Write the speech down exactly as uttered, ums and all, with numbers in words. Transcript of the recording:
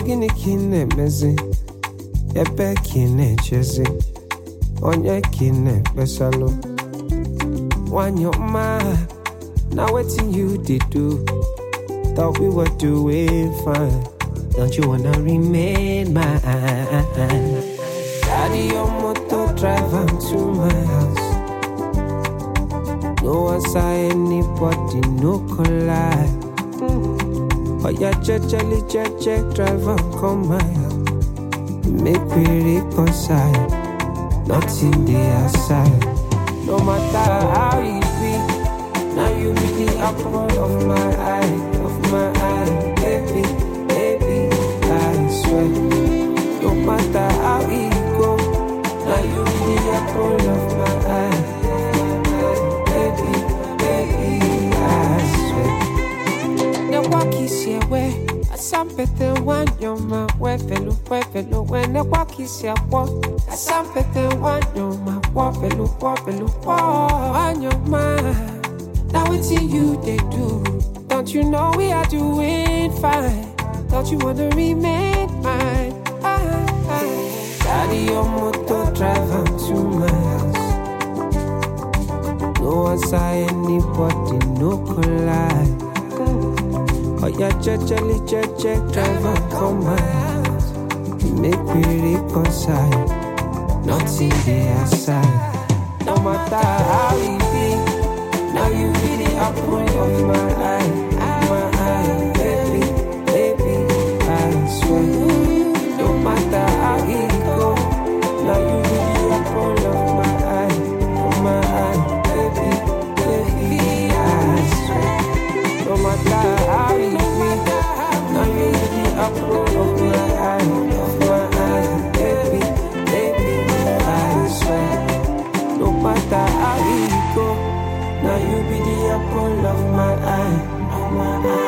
Ogini kine mezi, ebe kine chezi, onye kine besalo. Wanyoma, now waiting you did do. Thought we were doing fine. Don't you wanna remain mine? Daddy, your motor drive am to my house. No one saw anybody, no collide. Oh yeah, jejely, jeje, drive am come my house. Make we reconcile, nothing the outside. No matter how it be, now you be the apple of my eye, of my eye, baby, baby, I swear. No matter how it go, now you be the apple of my eye, of my eye, baby, baby, I swear. The walk is your way, I sampete one your man, where fellow, where fellow, when the walk is your walk. I sampete one your man, where fellow, where fellow, on your man. Now it's you they do. Don't you know we are doing fine? Don't you wanna remain mine? Ah, ah. Daddy, your motor drive am to my house. No one saw anybody, no collide. Oh yeah, jejely, jeje, drive am come my house. Make we reconcile, nothing the outside. No matter how it be. Now you be the apple of my eye, my eye, baby, baby, I swear. No matter how it go, now you be the apple of my eye, of my eye, baby, baby, I swear. No matter how it be, now you be the apple of my eye, of my eye, baby, baby, I swear. No matter how it go. Now you be the apple of my eye, of my eye.